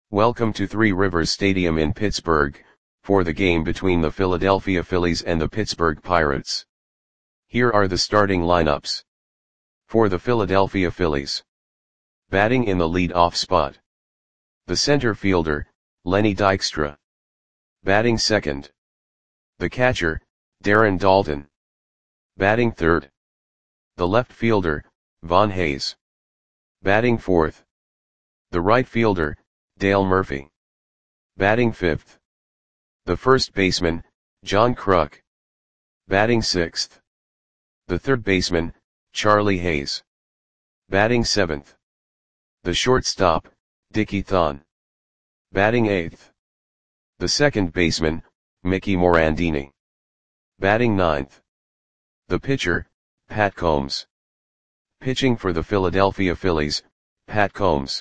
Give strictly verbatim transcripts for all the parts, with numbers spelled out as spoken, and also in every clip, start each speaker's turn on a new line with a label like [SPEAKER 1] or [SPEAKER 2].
[SPEAKER 1] Welcome to Three Rivers Stadium in Pittsburgh, for the game between the Philadelphia Phillies and the Pittsburgh Pirates. Here are the starting lineups. For the Philadelphia Phillies. Batting in the lead-off spot. The center fielder, Lenny Dykstra. Batting second. The catcher, Darren Daulton. Batting third. The left fielder, Von Hayes. Batting fourth. The right fielder, Dale Murphy. Batting fifth. The first baseman, John Kruk. Batting sixth. The third baseman, Charlie Hayes. Batting seventh. The shortstop, Dickie Thon. Batting eighth. The second baseman, Mickey Morandini. Batting ninth. The pitcher, Pat Combs. Pitching for the Philadelphia Phillies, Pat Combs.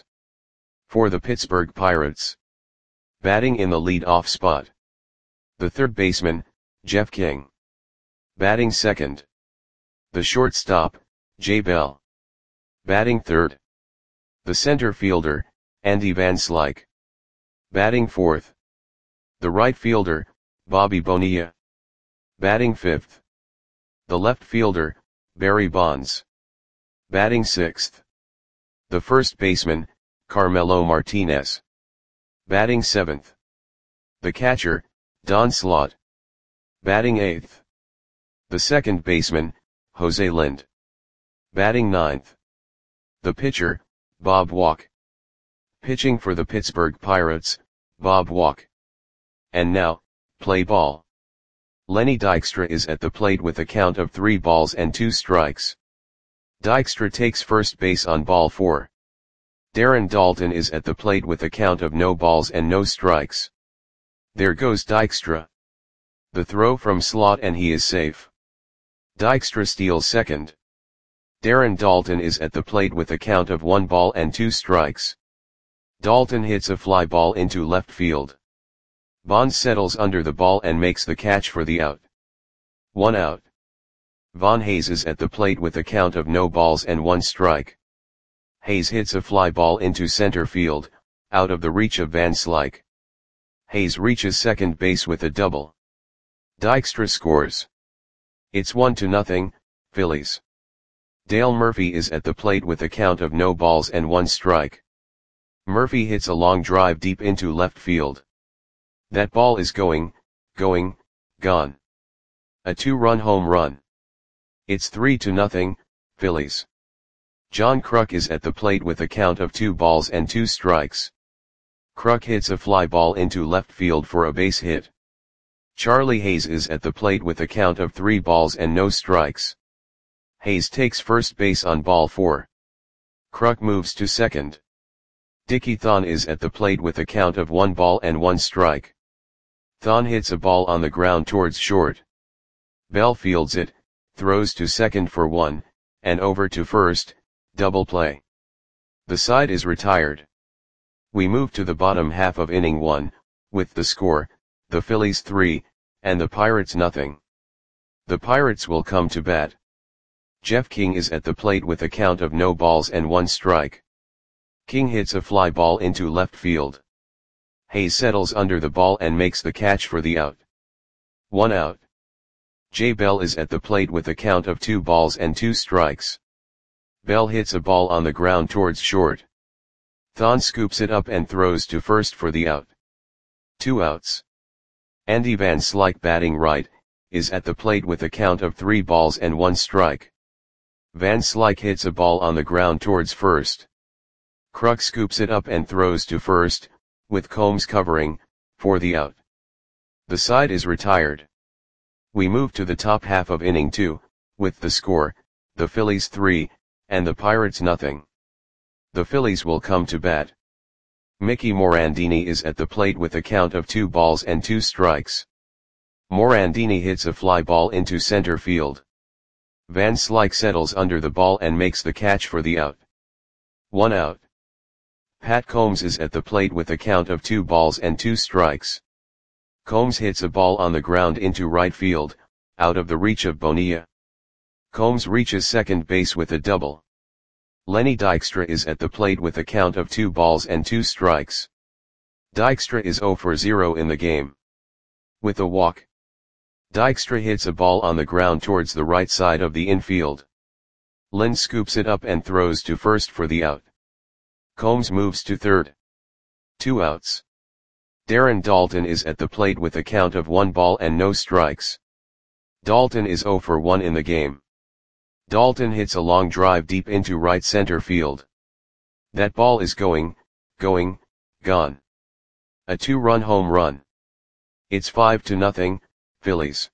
[SPEAKER 1] For the Pittsburgh Pirates. Batting in the lead-off spot. The third baseman, Jeff King. Batting second. The shortstop, Jay Bell. Batting third. The center fielder, Andy Van Slyke. Batting fourth. The right fielder, Bobby Bonilla. Batting fifth. The left fielder, Barry Bonds. Batting sixth. The first baseman, Carmelo Martinez. Batting seventh. The catcher, Don Slaught. Batting eighth. The second baseman, Jose Lind. Batting ninth. The pitcher, Bob Walk. Pitching for the Pittsburgh Pirates, Bob Walk. And now, play ball. Lenny Dykstra is at the plate with a count of three balls and two strikes. Dykstra takes first base on ball four. Darren Daulton is at the plate with a count of no balls and no strikes. There goes Dykstra. The throw from Slaught and he is safe. Dykstra steals second. Darren Daulton is at the plate with a count of one ball and two strikes. Daulton hits a fly ball into left field. Bonds settles under the ball and makes the catch for the out. One out. Von Hayes is at the plate with a count of no balls and one strike. Hayes hits a fly ball into center field, out of the reach of Van Slyke. Hayes reaches second base with a double. Dykstra scores. It's one to nothing, Phillies. Dale Murphy is at the plate with a count of no balls and one strike. Murphy hits a long drive deep into left field. That ball is going, going, gone. A two-run home run. It's three to nothing, Phillies. John Kruk is at the plate with a count of two balls and two strikes. Kruk hits a fly ball into left field for a base hit. Charlie Hayes is at the plate with a count of three balls and no strikes. Hayes takes first base on ball four. Kruk moves to second. Dickie Thon is at the plate with a count of one ball and one strike. Thon hits a ball on the ground towards short. Bell fields it, throws to second for one, and over to first, double play. The side is retired. We move to the bottom half of inning one, with the score, the Phillies three, and the Pirates nothing. The Pirates will come to bat. Jeff King is at the plate with a count of no balls and one strike. King hits a fly ball into left field. Hayes settles under the ball and makes the catch for the out. One out. Jay Bell is at the plate with a count of two balls and two strikes. Bell hits a ball on the ground towards short. Thon scoops it up and throws to first for the out. Two outs. Andy Van Slyke, batting right, is at the plate with a count of three balls and one strike. Van Slyke hits a ball on the ground towards first. Kruk scoops it up and throws to first, with Combs covering, for the out. The side is retired. We move to the top half of inning two, with the score, the Phillies three, and the Pirates nothing. The Phillies will come to bat. Mickey Morandini is at the plate with a count of two balls and two strikes. Morandini hits a fly ball into center field. Van Slyke settles under the ball and makes the catch for the out. One out. Pat Combs is at the plate with a count of two balls and two strikes. Combs hits a ball on the ground into right field, out of the reach of Bonilla. Combs reaches second base with a double. Lenny Dykstra is at the plate with a count of two balls and two strikes. Dykstra is zero for zero in the game. With a walk, Dykstra hits a ball on the ground towards the right side of the infield. Lind scoops it up and throws to first for the out. Combs moves to third. Two outs. Darren Dalton is at the plate with a count of one ball and no strikes. Dalton is zero for one in the game. Dalton hits a long drive deep into right center field. That ball is going, going, gone. A two-run home run. It's five to nothing, Phillies.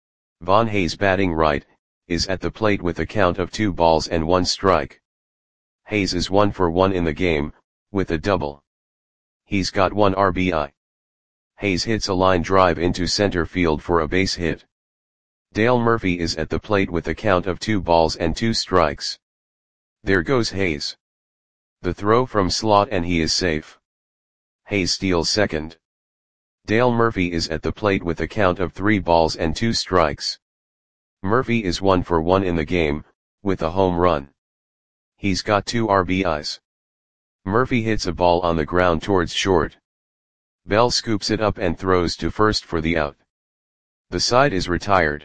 [SPEAKER 1] Von Hayes, batting right, is at the plate with a count of two balls and one strike. Hayes is one for one in the game, with a double. He's got one R B I. Hayes hits a line drive into center field for a base hit. Dale Murphy is at the plate with a count of two balls and two strikes. There goes Hayes. The throw from slot and he is safe. Hayes steals second. Dale Murphy is at the plate with a count of three balls and two strikes. Murphy is one for one in the game, with a home run. He's got two R B Is. Murphy hits a ball on the ground towards short. Bell scoops it up and throws to first for the out. The side is retired.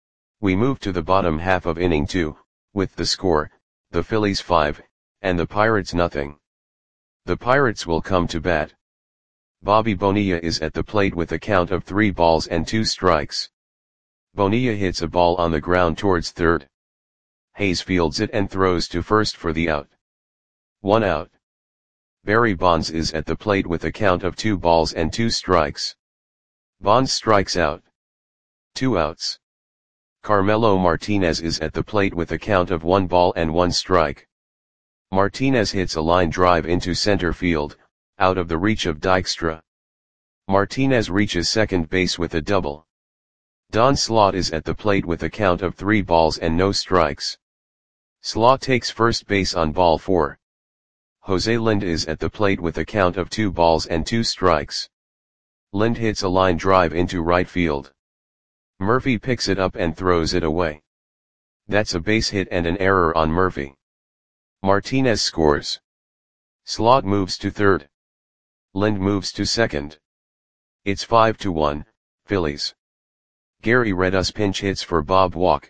[SPEAKER 1] We move to the bottom half of inning two, with the score, the Phillies five, and the Pirates nothing. The Pirates will come to bat. Bobby Bonilla is at the plate with a count of three balls and two strikes. Bonilla hits a ball on the ground towards third. Hayes fields it and throws to first for the out. One out. Barry Bonds is at the plate with a count of two balls and two strikes. Bonds strikes out. Two outs. Carmelo Martinez is at the plate with a count of one ball and one strike. Martinez hits a line drive into center field, out of the reach of Dykstra. Martinez reaches second base with a double. Don Slaught is at the plate with a count of three balls and no strikes. Slaught takes first base on ball four. Jose Lind is at the plate with a count of two balls and two strikes. Lind hits a line drive into right field. Murphy picks it up and throws it away. That's a base hit and an error on Murphy. Martinez scores. Slaught moves to third. Lind moves to second. It's five to one, Phillies. Gary Redus pinch hits for Bob Walk.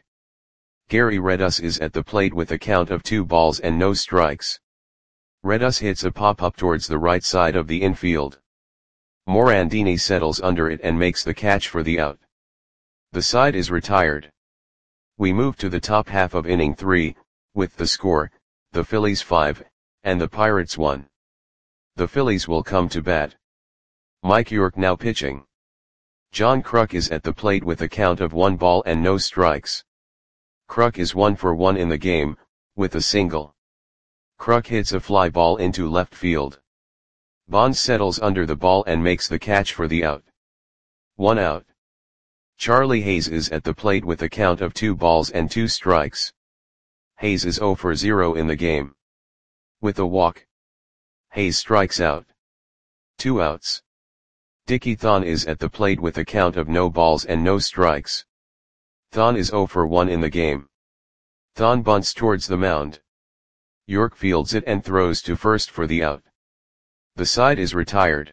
[SPEAKER 1] Gary Redus is at the plate with a count of two balls and no strikes. Redus hits a pop-up towards the right side of the infield. Morandini settles under it and makes the catch for the out. The side is retired. We move to the top half of inning three, with the score, the Phillies five, and the Pirates one. The Phillies will come to bat. Mike York now pitching. John Kruk is at the plate with a count of one ball and no strikes. Kruk is one for one in the game, with a single. Kruk hits a fly ball into left field. Bonds settles under the ball and makes the catch for the out. One out. Charlie Hayes is at the plate with a count of two balls and two strikes. Hayes is zero for zero in the game. With a walk, Hayes strikes out. Two outs. Dickie Thon is at the plate with a count of no balls and no strikes. Thon is zero for one in the game. Thon bunts towards the mound. York fields it and throws to first for the out. The side is retired.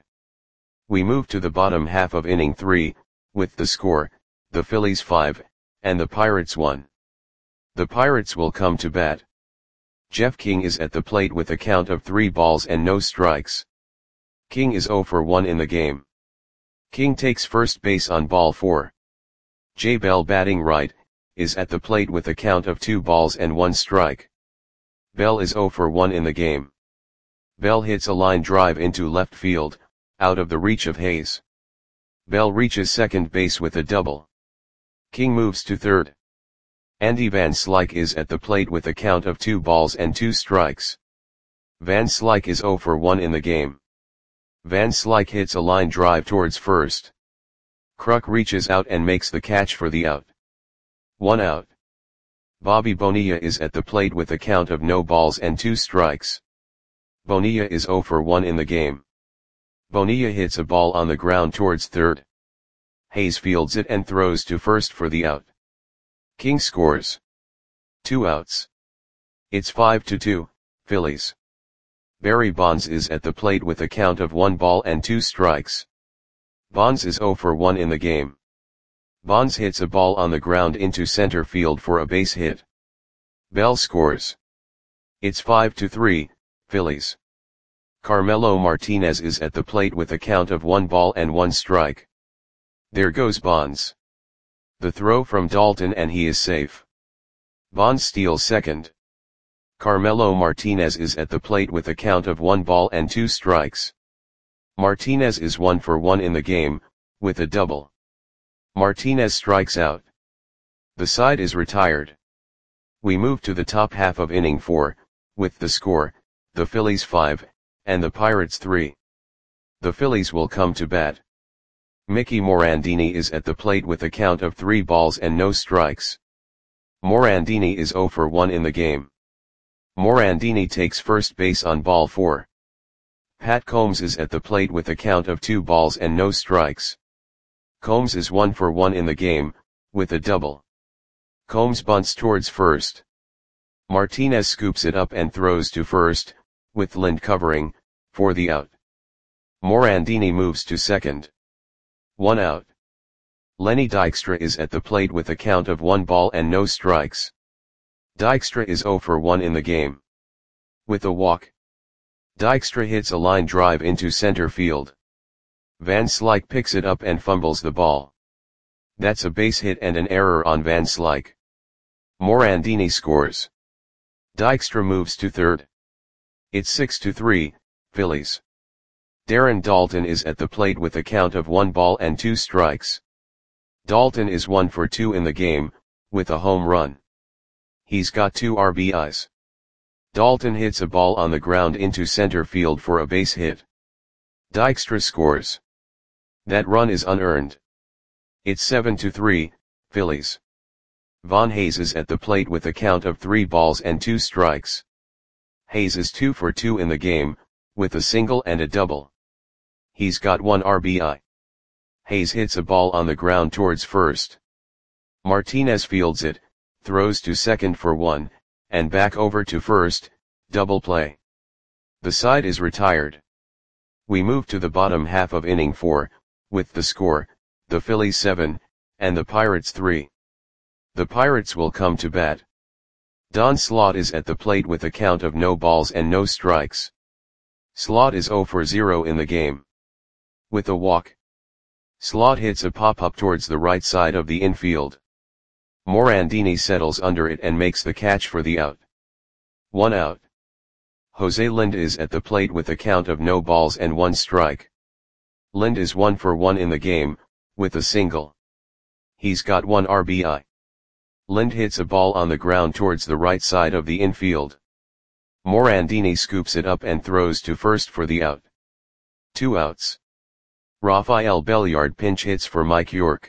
[SPEAKER 1] We move to the bottom half of inning three, with the score, the Phillies five, and the Pirates one. The Pirates will come to bat. Jeff King is at the plate with a count of three balls and no strikes. King is zero for one in the game. King takes first base on ball four. Jay Bell, batting right, is at the plate with a count of two balls and one strike. Bell is zero for one in the game. Bell hits a line drive into left field, out of the reach of Hayes. Bell reaches second base with a double. King moves to third. Andy Van Slyke is at the plate with a count of two balls and two strikes. Van Slyke is zero for one in the game. Van Slyke hits a line drive towards first. Kruk reaches out and makes the catch for the out. One out. Bobby Bonilla is at the plate with a count of no balls and two strikes. Bonilla is zero for one in the game. Bonilla hits a ball on the ground towards third. Hayes fields it and throws to first for the out. King scores. Two outs. It's five to two, Phillies. Barry Bonds is at the plate with a count of one ball and two strikes. Bonds is zero for one in the game. Bonds hits a ball on the ground into center field for a base hit. Bell scores. It's five to three, Phillies. Carmelo Martinez is at the plate with a count of one ball and one strike. There goes Bonds. The throw from Dalton and he is safe. Bonds steals second. Carmelo Martinez is at the plate with a count of one ball and two strikes. Martinez is one for one in the game, with a double. Martinez strikes out. The side is retired. We move to the top half of inning four, with the score, the Phillies five, and the Pirates three. The Phillies will come to bat. Mickey Morandini is at the plate with a count of three balls and no strikes. Morandini is zero for one in the game. Morandini takes first base on ball four. Pat Combs is at the plate with a count of two balls and no strikes. Combs is one for one in the game, with a double. Combs bunts towards first. Martinez scoops it up and throws to first, with Lind covering, for the out. Morandini moves to second. One out. Lenny Dykstra is at the plate with a count of one ball and no strikes. Dykstra is zero for one in the game. With a walk. Dykstra hits a line drive into center field. Van Slyke picks it up and fumbles the ball. That's a base hit and an error on Van Slyke. Morandini scores. Dykstra moves to third. It's six to three, Phillies. Darren Daulton is at the plate with a count of one ball and two strikes. Daulton is one for two in the game, with a home run. He's got two R B Is. Daulton hits a ball on the ground into center field for a base hit. Dykstra scores. That run is unearned. It's seven to three, Phillies. Von Hayes is at the plate with a count of three balls and two strikes. Hayes is two for two in the game, with a single and a double. He's got one R B I. Hayes hits a ball on the ground towards first. Martinez fields it, throws to second for one, and back over to first, double play. The side is retired. We move to the bottom half of inning four, with the score, the Phillies seven, and the Pirates three. The Pirates will come to bat. Don Slaught is at the plate with a count of no balls and no strikes. Slaught is zero for zero in the game. With a walk. Slaught hits a pop-up towards the right side of the infield. Morandini settles under it and makes the catch for the out. One out. Jose Lind is at the plate with a count of no balls and one strike. Lind is one for one in the game, with a single. He's got one R B I. Lind hits a ball on the ground towards the right side of the infield. Morandini scoops it up and throws to first for the out. Two outs. Rafael Belliard pinch hits for Mike York.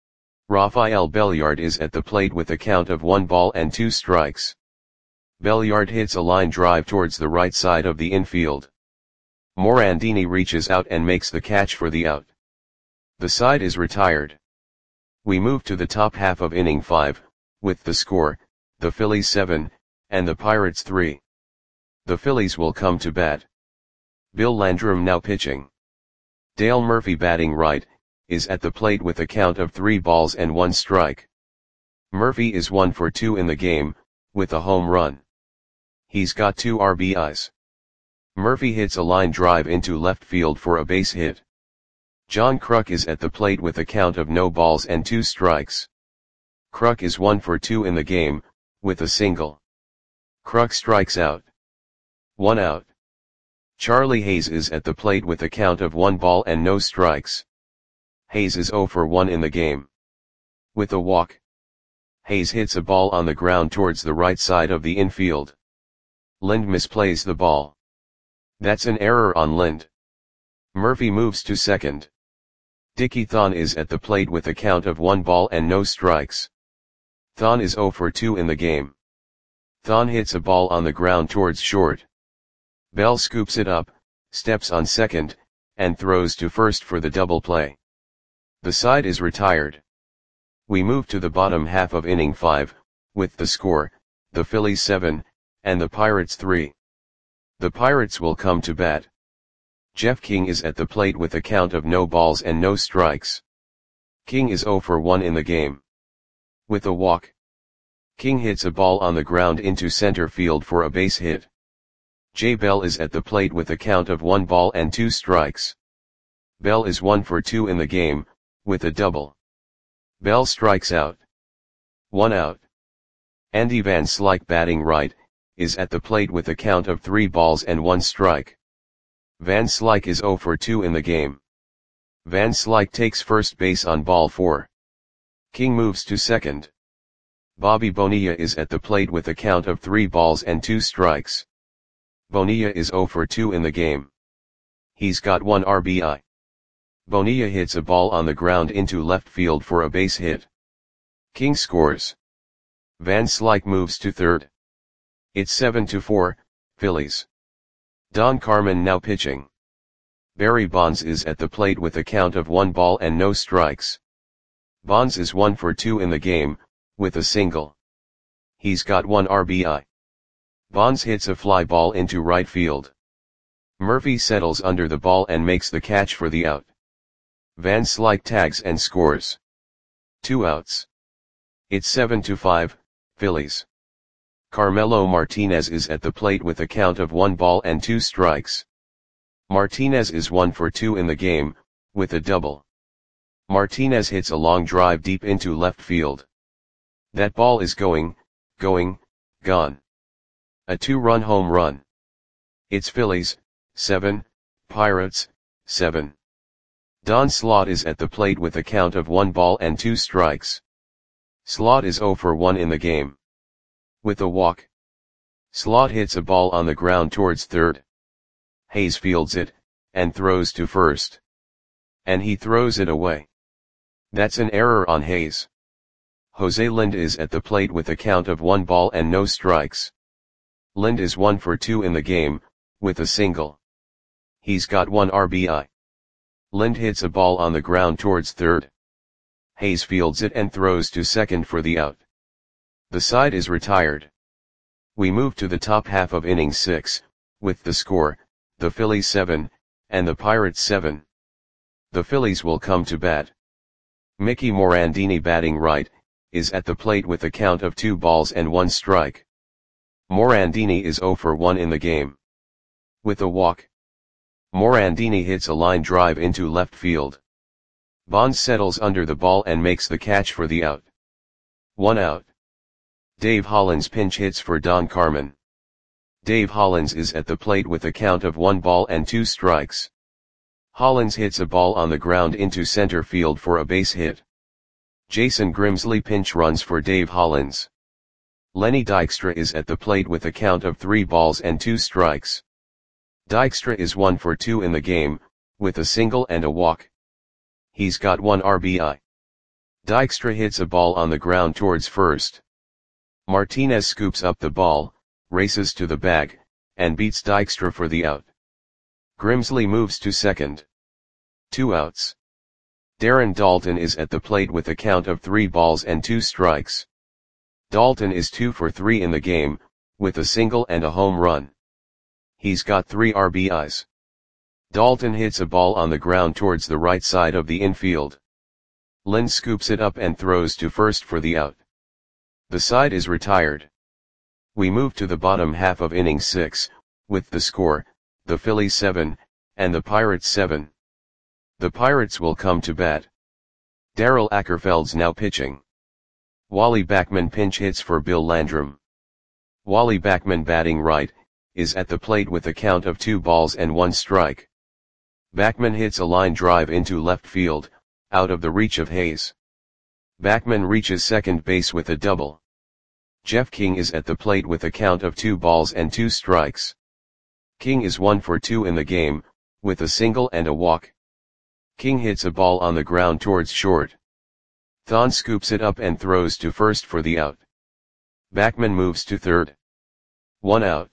[SPEAKER 1] Rafael Belliard is at the plate with a count of one ball and two strikes. Belliard hits a line drive towards the right side of the infield. Morandini reaches out and makes the catch for the out. The side is retired. We move to the top half of inning five, with the score, the Phillies seven, and the Pirates three. The Phillies will come to bat. Bill Landrum now pitching. Dale Murphy batting right, is at the plate with a count of three balls and one strike. Murphy is one for two in the game, with a home run. He's got two R B Is. Murphy hits a line drive into left field for a base hit. John Kruk is at the plate with a count of no balls and two strikes. Kruk is one for two in the game, with a single. Kruk strikes out. One out. Charlie Hayes is at the plate with a count of one ball and no strikes. Hayes is zero for one in the game. With a walk. Hayes hits a ball on the ground towards the right side of the infield. Lind misplays the ball. That's an error on Lind. Murphy moves to second. Dickie Thon is at the plate with a count of one ball and no strikes. Thon is zero for two in the game. Thon hits a ball on the ground towards short. Bell scoops it up, steps on second, and throws to first for the double play. The side is retired. We move to the bottom half of inning five, with the score, the Phillies seven, and the Pirates three. The Pirates will come to bat. Jeff King is at the plate with a count of no balls and no strikes. King is zero for one in the game. With a walk, King hits a ball on the ground into center field for a base hit. Jay Bell is at the plate with a count of one ball and two strikes. Bell is one for two in the game, with a double. Bell strikes out. One out. Andy Van Slyke, batting right, is at the plate with a count of three balls and one strike. Van Slyke is zero for two in the game. Van Slyke takes first base on ball four. King moves to second. Bobby Bonilla is at the plate with a count of three balls and two strikes. Bonilla is zero for two in the game. He's got one R B I. Bonilla hits a ball on the ground into left field for a base hit. King scores. Van Slyke moves to third. It's seven to four, Phillies. Don Carmen now pitching. Barry Bonds is at the plate with a count of one ball and no strikes. Bonds is one for two in the game, with a single. He's got one R B I. Bonds hits a fly ball into right field. Murphy settles under the ball and makes the catch for the out. Van Slyke tags and scores. Two outs. It's seven to five, Phillies. Carmelo Martinez is at the plate with a count of one ball and two strikes. Martinez is one for two in the game, with a double. Martinez hits a long drive deep into left field. That ball is going, going, gone. A two-run home run. It's Phillies, seven, Pirates, seven. Don Slaught is at the plate with a count of one ball and two strikes. Slaught is zero for one in the game. With a walk, Slaught hits a ball on the ground towards third. Hayes fields it, and throws to first. And he throws it away. That's an error on Hayes. Jose Lind is at the plate with a count of one ball and no strikes. Lind is one for two in the game, with a single. He's got one R B I. Lind hits a ball on the ground towards third. Hayes fields it and throws to second for the out. The side is retired. We move to the top half of inning six, with the score, the Phillies seven, and the Pirates seven. The Phillies will come to bat. Mickey Morandini, batting right, is at the plate with a count of two balls and one strike. Morandini is zero for one in the game. With a walk, Morandini hits a line drive into left field. Bonds settles under the ball and makes the catch for the out. One out. Dave Hollins pinch hits for Don Carmen. Dave Hollins is at the plate with a count of one ball and two strikes. Hollins hits a ball on the ground into center field for a base hit. Jason Grimsley pinch runs for Dave Hollins. Lenny Dykstra is at the plate with a count of three balls and two strikes. Dykstra is one for two in the game, with a single and a walk. He's got one R B I. Dykstra hits a ball on the ground towards first. Martinez scoops up the ball, races to the bag, and beats Dykstra for the out. Grimsley moves to second. Two outs. Darren Daulton is at the plate with a count of three balls and two strikes. Daulton is two for three in the game, with a single and a home run. He's got three R B Is. Daulton hits a ball on the ground towards the right side of the infield. Lind scoops it up and throws to first for the out. The side is retired. We move to the bottom half of inning six, with the score, the Phillies seven, and the Pirates seven. The Pirates will come to bat. Darrell Ackerfeld's now pitching. Wally Backman pinch hits for Bill Landrum. Wally Backman, batting right, is at the plate with a count of two balls and one strike. Backman hits a line drive into left field, out of the reach of Hayes. Backman reaches second base with a double. Jeff King is at the plate with a count of two balls and two strikes. King is one for two in the game, with a single and a walk. King hits a ball on the ground towards short. Thon scoops it up and throws to first for the out. Backman moves to third. One out.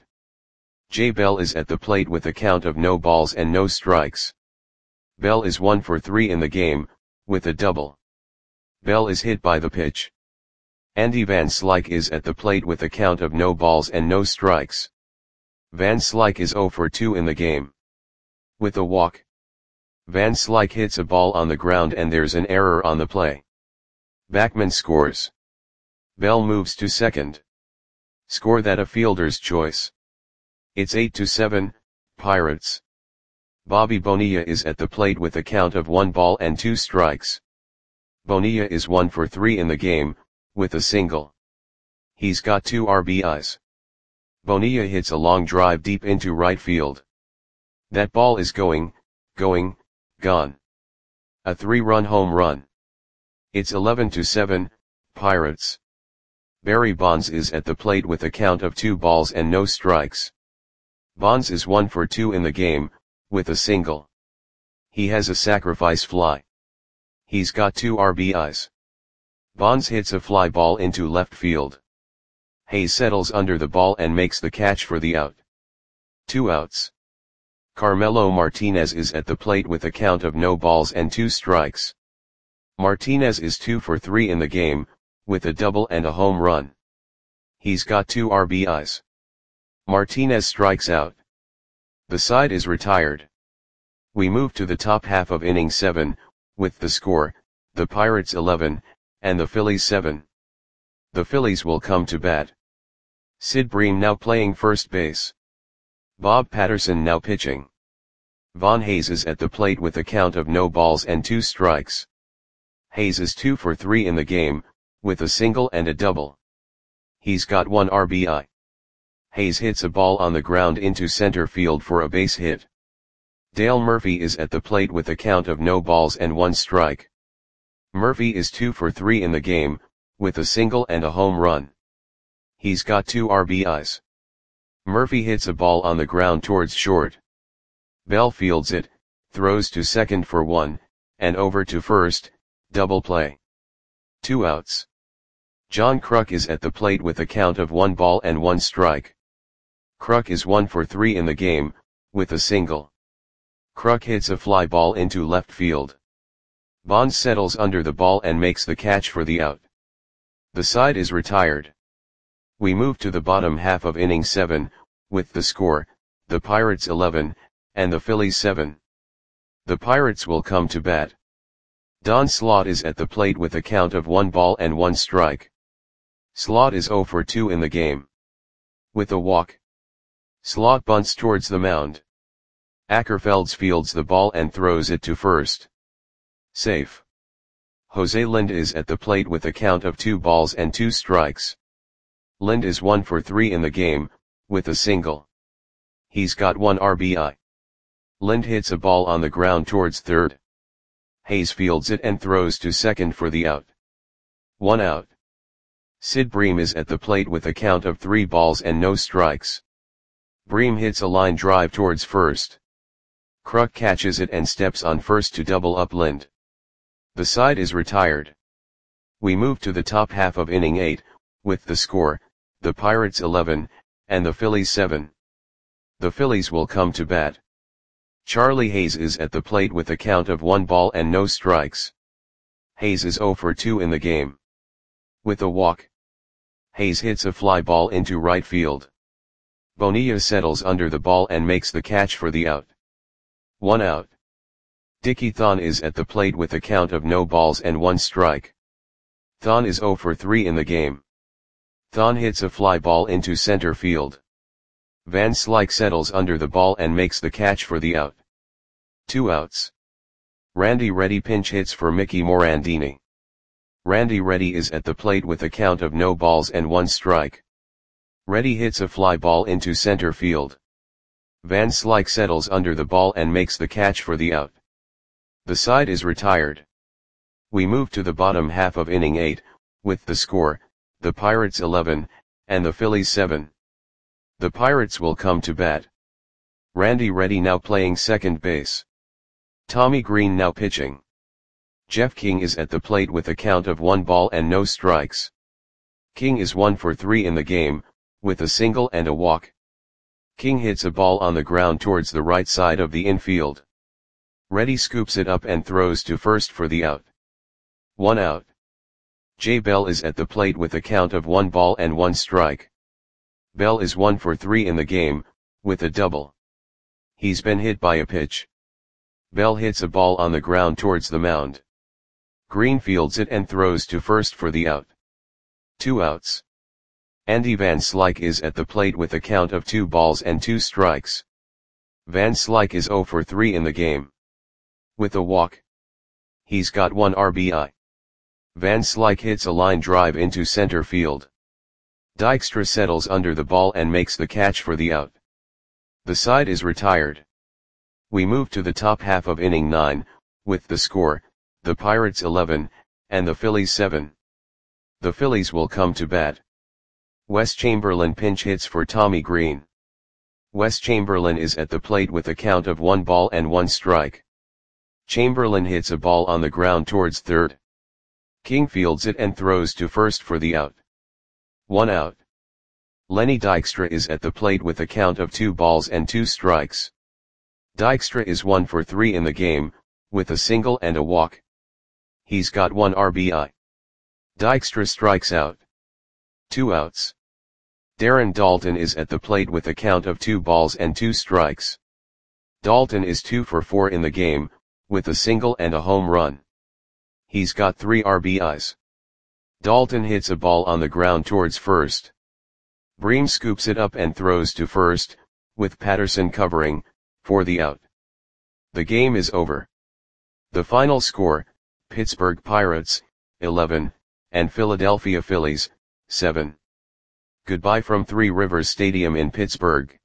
[SPEAKER 1] Jay Bell is at the plate with a count of no balls and no strikes. Bell is one for three in the game, with a double. Bell is hit by the pitch. Andy Van Slyke is at the plate with a count of no balls and no strikes. Van Slyke is zero for two in the game. With a walk. Van Slyke hits a ball on the ground and there's an error on the play. Backman scores. Bell moves to second. Score that a fielder's choice. It's eight to seven, Pirates. Bobby Bonilla is at the plate with a count of one ball and two strikes. Bonilla is one for three in the game, with a single. He's got two R B Is. Bonilla hits a long drive deep into right field. That ball is going, going, gone. A three-run home run. It's eleven to seven, Pirates. Barry Bonds is at the plate with a count of two balls and no strikes. Bonds is one for two in the game, with a single. He has a sacrifice fly. He's got two R B Is. Bonds hits a fly ball into left field. Hayes settles under the ball and makes the catch for the out. Two outs. Carmelo Martinez is at the plate with a count of no balls and two strikes. Martinez is two for three in the game, with a double and a home run. He's got two R B Is. Martinez strikes out. The side is retired. We move to the top half of inning seven, with the score, the Pirates eleven, and the Phillies seven. The Phillies will come to bat. Sid Bream now playing first base. Bob Patterson now pitching. Von Hayes is at the plate with a count of no balls and two strikes. Hayes is two for three in the game, with a single and a double. He's got one R B I. Hayes hits a ball on the ground into center field for a base hit. Dale Murphy is at the plate with a count of no balls and one strike. Murphy is two for three in the game, with a single and a home run. He's got two R B Is. Murphy hits a ball on the ground towards short. Bell fields it, throws to second for one, and over to first, double play. Two outs. John Kruk is at the plate with a count of one ball and one strike. Kruk is one for three in the game, with a single. Kruk hits a fly ball into left field. Bonds settles under the ball and makes the catch for the out. The side is retired. We move to the bottom half of inning seven, with the score, the Pirates eleven, and the Phillies seven. The Pirates will come to bat. Don Slaught is at the plate with a count of one ball and one strike. Slaught is zero for two in the game. With a walk. Slaught bunts towards the mound. Ackerfelds fields the ball and throws it to first. Safe. Jose Lind is at the plate with a count of two balls and two strikes. Lind is one for three in the game, with a single. He's got one R B I. Lind hits a ball on the ground towards third. Hayes fields it and throws to second for the out. One out. Sid Bream is at the plate with a count of three balls and no strikes. Bream hits a line drive towards first. Kruk catches it and steps on first to double up Lind. The side is retired. We move to the top half of inning eight, with the score, the Pirates eleven, and the Phillies seven. The Phillies will come to bat. Charlie Hayes is at the plate with a count of one ball and no strikes. Hayes is zero for two in the game. With a walk. Hayes hits a fly ball into right field. Bonilla settles under the ball and makes the catch for the out. One out. Dickie Thon is at the plate with a count of no balls and one strike. Thon is zero for three in the game. Thon hits a fly ball into center field. Van Slyke settles under the ball and makes the catch for the out. Two outs. Randy Reddy pinch hits for Mickey Morandini. Randy Reddy is at the plate with a count of no balls and one strike. Reddy hits a fly ball into center field. Van Slyke settles under the ball and makes the catch for the out. The side is retired. We move to the bottom half of inning eight, with the score, the Pirates eleven, and the Phillies seven. The Pirates will come to bat. Randy Reddy now playing second base. Tommy Green now pitching. Jeff King is at the plate with a count of one ball and no strikes. King is one for three in the game, with a single and a walk. King hits a ball on the ground towards the right side of the infield. Reddy scoops it up and throws to first for the out. One out. Jay Bell is at the plate with a count of one ball and one strike. Bell is one for three in the game, with a double. He's been hit by a pitch. Bell hits a ball on the ground towards the mound. Green fields it and throws to first for the out. Two outs. Andy Van Slyke is at the plate with a count of two balls and two strikes. Van Slyke is oh for three in the game. With a walk. He's got one R B I. Van Slyke hits a line drive into center field. Dykstra settles under the ball and makes the catch for the out. The side is retired. We move to the top half of inning nine, with the score, the Pirates eleven, and the Phillies seven. The Phillies will come to bat. Wes Chamberlain pinch hits for Tommy Green. Wes Chamberlain is at the plate with a count of one ball and one strike. Chamberlain hits a ball on the ground towards third. King fields it and throws to first for the out. One out. Lenny Dykstra is at the plate with a count of two balls and two strikes. Dykstra is one for three in the game, with a single and a walk. He's got one R B I. Dykstra strikes out. Two outs. Darren Daulton is at the plate with a count of two balls and two strikes. Daulton is two for four in the game, with a single and a home run. He's got three R B Is. Daulton hits a ball on the ground towards first. Bream scoops it up and throws to first, with Patterson covering, for the out. The game is over. The final score, Pittsburgh Pirates, eleven, and Philadelphia Phillies, seven. Goodbye from Three Rivers Stadium in Pittsburgh.